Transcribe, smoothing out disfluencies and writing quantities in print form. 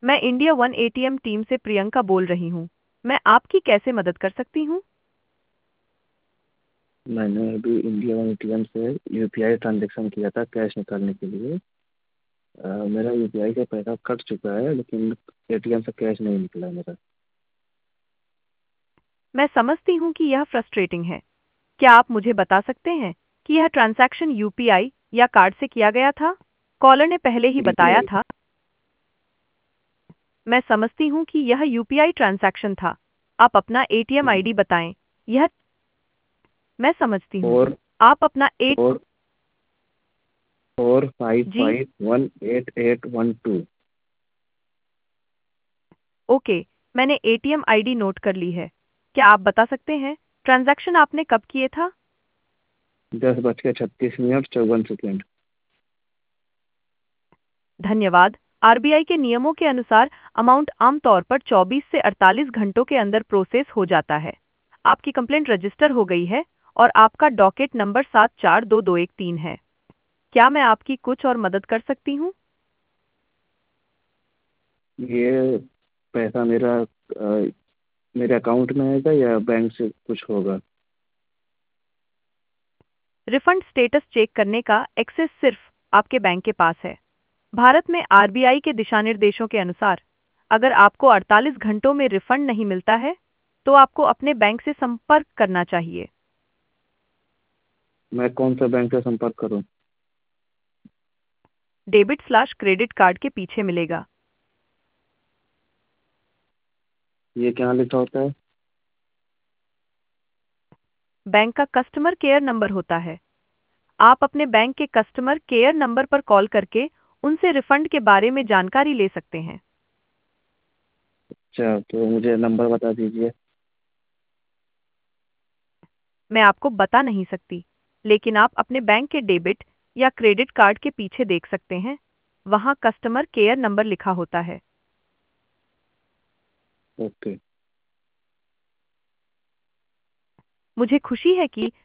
मैं India one ATM team से प्रियंका बोल रही हूँ। मैं आपकी कैसे मदद कर सकती हूँ? मैंने अभी इंडिया वन एटीएम से यूपीआई ट्रांजैक्शन किया था कैश निकालने के लिए। मेरा यूपीआई से पैसा कट चुका है, लेकिन एटीएम से कैश नहीं निकला मेरा। मैं समझती हूँ कि यह फ्रस्ट्रेटिंग है। क्या आप मुझे बता सकते हैं कि यह ट्रांजैक्शन यूपीआई या कार्ड से किया गया था? कॉलर ने पहले ही बताया यूपीआई। था। मैं समझती हूँ कि यह यूपीआई ट्रांजैक्शन था। आप अपना एटीएम आईडी बताएं। यह मैं समझती हूँ। फोर आप अपना A four four five G, five 18812। Okay. मैंने एटीएम आईडी नोट कर ली है। क्या आप बता सकते हैं ट्रांजैक्शन आपने कब किए था? 10:36 मिनट 54 सेकेंड। धन्यवाद। आरबीआई के नियमों के अनुसार अमाउंट आमतौर पर 24 से 48 घंटों के अंदर प्रोसेस हो जाता है। आपकी कंप्लेंट रजिस्टर हो गई है और आपका डॉकेट नंबर 742213 है। क्या मैं आपकी कुछ और मदद कर सकती हूँ? ये पैसा मेरे अकाउंट में आएगा या बैंक से कुछ होगा? रिफंड स्टेटस चेक करने का एक्सेस सिर्फ आपके बैंक के पास है। भारत में आरबीआई के दिशानिर्देशों के अनुसार अगर आपको 48 घंटों में रिफंड नहीं मिलता है, तो आपको अपने बैंक से संपर्क करना चाहिए। मैं कौन सा बैंक से संपर्क करूं? डेबिट/क्रेडिट कार्ड के पीछे मिलेगा। ये क्या लिखा होता है? बैंक का कस्टमर केयर नंबर होता है। आप अपने बैंक के कस्टमर केयर नंबर पर कॉल करके उनसे रिफंड के बारे में जानकारी ले सकते हैं। अच्छा, तो मुझे नंबर बता दीजिए। मैं आपको बता नहीं सकती, लेकिन आप अपने बैंक के डेबिट या क्रेडिट कार्ड के पीछे देख सकते हैं। वहां कस्टमर केयर नंबर लिखा होता है। ओके। मुझे खुशी है कि